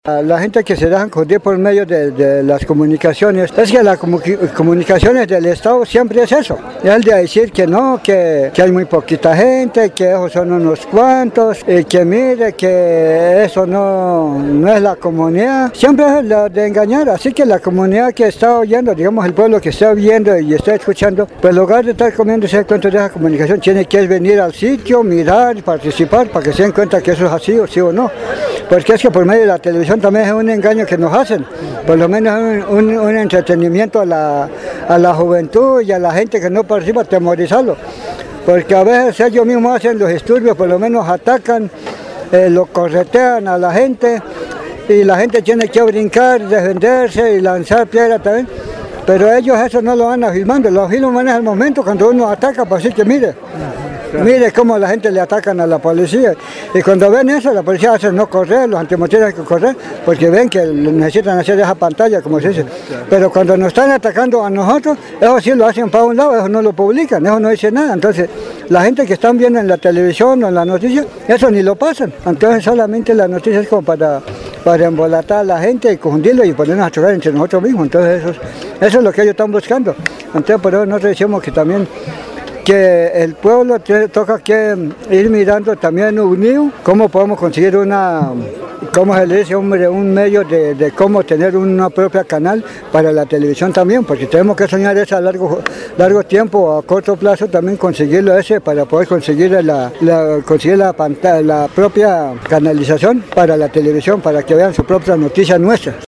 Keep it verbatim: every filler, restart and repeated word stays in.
La gente que se dejan confundir por medio de, de las comunicaciones, es que las comunicaciones del Estado siempre es eso, es de decir que no, que, que hay muy poquita gente, que esos son unos cuantos, y que mire que eso no, no es la comunidad, siempre es lo de engañar, así que la comunidad que está oyendo, digamos el pueblo que está oyendo y está escuchando, pues en lugar de estar comiéndose cuenta de esa comunicación, tiene que venir al sitio, mirar, participar, para que se den cuenta que eso es así o sí o no, porque es que por medio de la televisión también es un engaño que nos hacen, por lo menos un, un, un entretenimiento a la, a la juventud y a la gente que no participa, atemorizarlo, porque a veces ellos mismos hacen los disturbios, por lo menos atacan, eh, lo corretean a la gente y la gente tiene que brincar, defenderse y lanzar piedras también, pero ellos eso no lo van a filmando, lo filman en el momento cuando uno ataca para decir que mire. Mire cómo la gente le atacan a la policía y cuando ven eso la policía hace no correr, los antimotines hay que correr porque ven que necesitan hacer esa pantalla como se dice, pero cuando nos están atacando a nosotros, eso sí lo hacen para un lado, eso no lo publican, eso no dice nada, entonces la gente que están viendo en la televisión o en la noticia, eso ni lo pasan, entonces solamente la noticia es como para, para embolatar a la gente y confundirlo y ponernos a chocar entre nosotros mismos, entonces eso, eso es lo que ellos están buscando, entonces por eso nosotros decimos que también que el pueblo tiene, toca que ir mirando también unido cómo podemos conseguir una, cómo se le dice, un, un medio de, de cómo tener una propia canal para la televisión también, porque tenemos que soñar eso a largo, largo tiempo, a corto plazo también conseguirlo ese para poder conseguir la, la, conseguir la, pantalla, la propia canalización para la televisión, para que vean sus propias noticias nuestras.